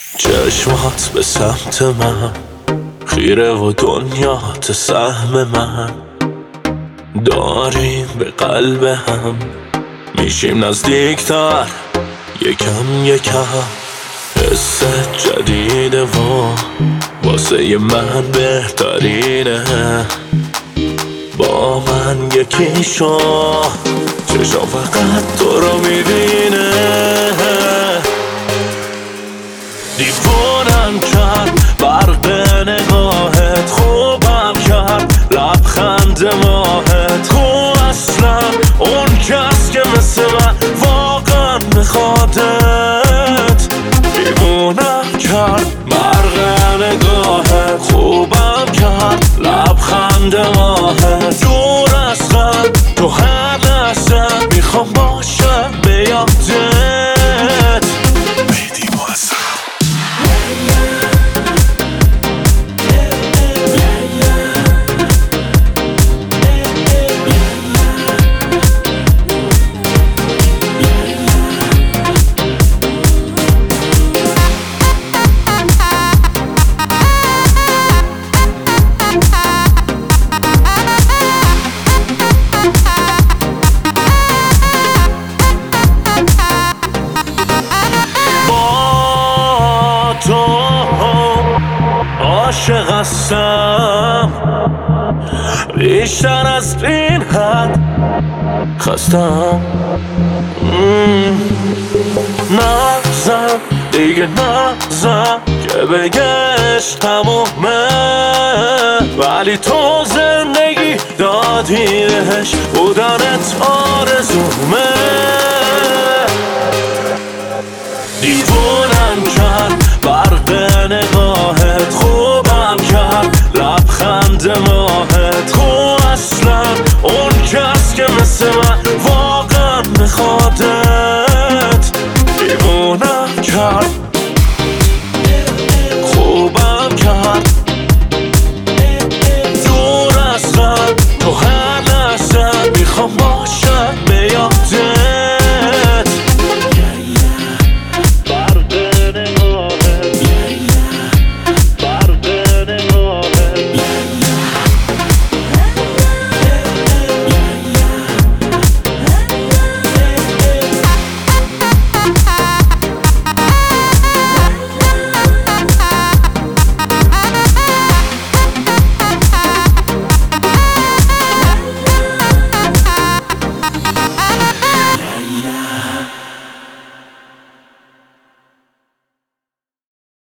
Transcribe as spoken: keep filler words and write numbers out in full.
چشمات به سمت من خیره و دنیات سهم من، داریم به قلب هم میشیم نزدیکتر یکم یکم. حس جدیده و واسه من بهترینه، با من یکی شو چشم فقط تو رو میبینه. دیوونم کرد برق نگاهت، خوبم کرد لبخند ماهت. تو اصلا اون کس که مثل من واقعا میخوادت. دیوونم کرد برق نگاهت، خوبم کرد لبخند ماهت. دور از غم تو هر لحظه میخوام باشم به یادت. میدی بازم عاشق هستم بیشتر از این حد، خستم نزن دیگه نزن که بگش تمومه، ولی تو زندگی دادیش بودنت آرزومه. دیوونم کرد برق نگاهت، خوبم کرد لبخند ماهت. تو اصلا اون کس که مثل من واقعا میخوادت. دیوونم کرد